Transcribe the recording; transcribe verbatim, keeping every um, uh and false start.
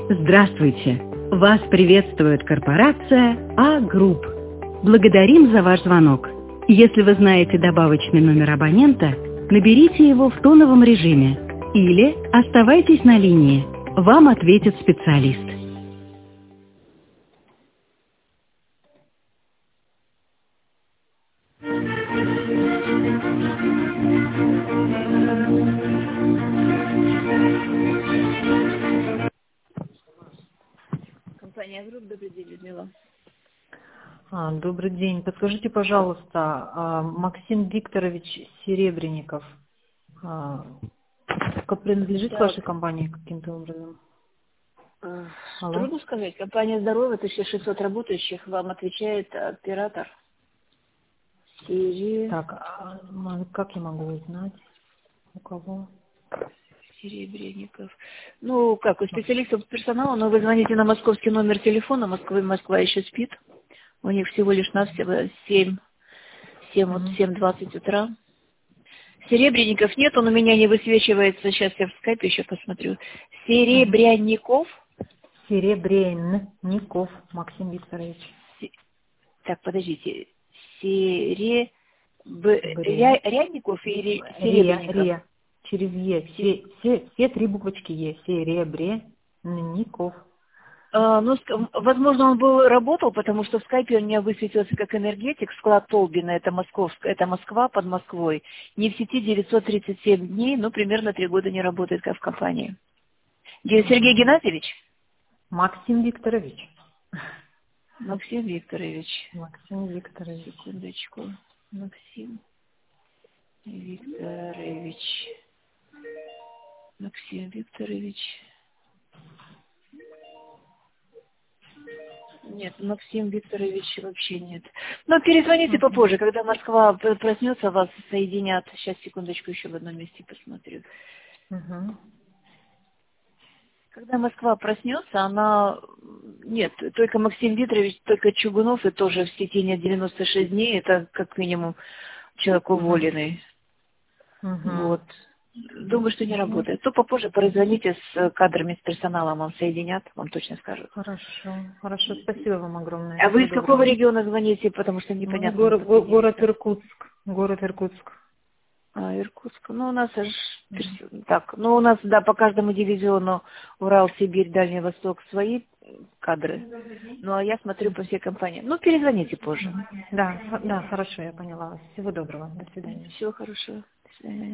Здравствуйте! Вас приветствует корпорация А-Групп. Благодарим за ваш звонок. Если вы знаете добавочный номер абонента, наберите его в тоновом режиме или оставайтесь на линии. Вам ответит специалист. Компания «Групп», добрый день, Людмила. А, добрый день. Подскажите, пожалуйста, а, Максим Викторович Серебренников а, как принадлежит Так. к вашей компании каким-то образом? Э, Алло? Трудно сказать. Компания «Здоровье», тысяча шестьсот работающих, вам отвечает оператор. Сере... Так, а, м, как я могу узнать? У кого? Серебренников. Ну, как, у специалистов персонала, но вы звоните на московский номер телефона, Москвы, Москва еще спит. У них всего лишь навсего семь, семь, вот Мгм. семь двадцать утра. Серебренников нет, он у меня не высвечивается. Сейчас я в скайпе еще посмотрю. Мгм. Серебрянников. Серебренников Максим Викторович. Се- Так, подождите. Сере... Б... Бре. Ря- Рядников или Ре, Серебренников? Ре. Через Е. Се- Все, все, все три буквочки Е. Серебренников. А, ну, ск- возможно, он был работал, потому что в скайпе он у меня высветился как энергетик, склад Толбина, это Московская, это Москва под Москвой. Не в сети девятьсот тридцать семь дней, но примерно три года не работает как в компании. Ге- Сергей Мгм. Геннадьевич? Максим Викторович. Максим Викторович. Максим Викторович. Секундочку. Максим Викторович. Максим Викторович. Нет, Максим Викторович вообще нет. Но перезвоните Мгм. попозже, когда Москва п- проснется, вас соединят. Сейчас, секундочку, еще в одном месте посмотрю. Мгм. Когда Москва проснется, она... Нет, только Максим Викторович, только Чугунов, и тоже в сети нет девяносто шесть дней, это как минимум человек Мгм. уволенный. Мгм. Вот. Думаю, что не Ну, работает. То попозже прозвоните с кадрами, с персоналом, вам соединят, вам точно скажут. хорошо. Хорошо. Спасибо вам огромное. А вы Всего из какого доброго. региона звоните, потому что Ну, непонятно, мы город, го- город подсоединиться. Иркутск. Город Иркутск. А, Иркутск. Ну, у нас аж Мгм. перс- так, ну, у нас, да, по каждому дивизиону Урал, Сибирь, Дальний Восток свои кадры. Ну, а я смотрю по всей компании. Ну, перезвоните позже. Мгм. Да, х- да, хорошо, я поняла вас. Всего доброго. До свидания. Всего хорошего. До свидания.